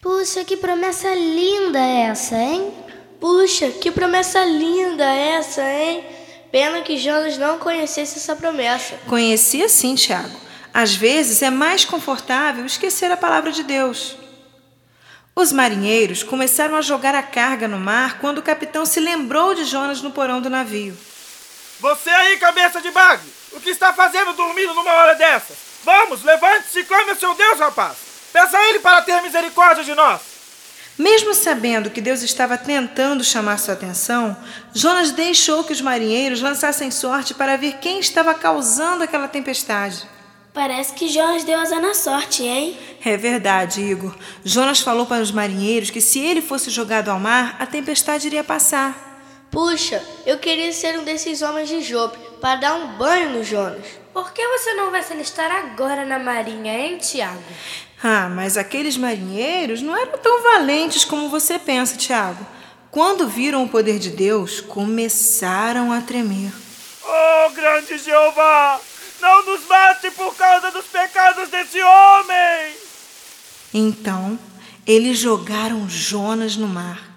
Puxa, que promessa linda essa, hein? Puxa, que promessa linda essa, hein? Pena que Jonas não conhecesse essa promessa. Conhecia sim, Tiago. Às vezes é mais confortável esquecer a palavra de Deus. Os marinheiros começaram a jogar a carga no mar quando o capitão se lembrou de Jonas no porão do navio. Você aí, cabeça de bagre! O que está fazendo dormindo numa hora dessa? Vamos, levante-se e clame a seu Deus, rapaz! Peça a ele para ter misericórdia de nós! Mesmo sabendo que Deus estava tentando chamar sua atenção, Jonas deixou que os marinheiros lançassem sorte para ver quem estava causando aquela tempestade. Parece que Jonas deu azar na sorte, hein? É verdade, Igor. Jonas falou para os marinheiros que se ele fosse jogado ao mar, a tempestade iria passar. Puxa, eu queria ser um desses homens de Jope para dar um banho no Jonas. Por que você não vai se alistar agora na marinha, hein, Tiago? Ah, mas aqueles marinheiros não eram tão valentes como você pensa, Tiago. Quando viram o poder de Deus, começaram a tremer. Oh, grande Jeová! Não nos mate por causa dos pecados desse homem! Então, eles jogaram Jonas no mar.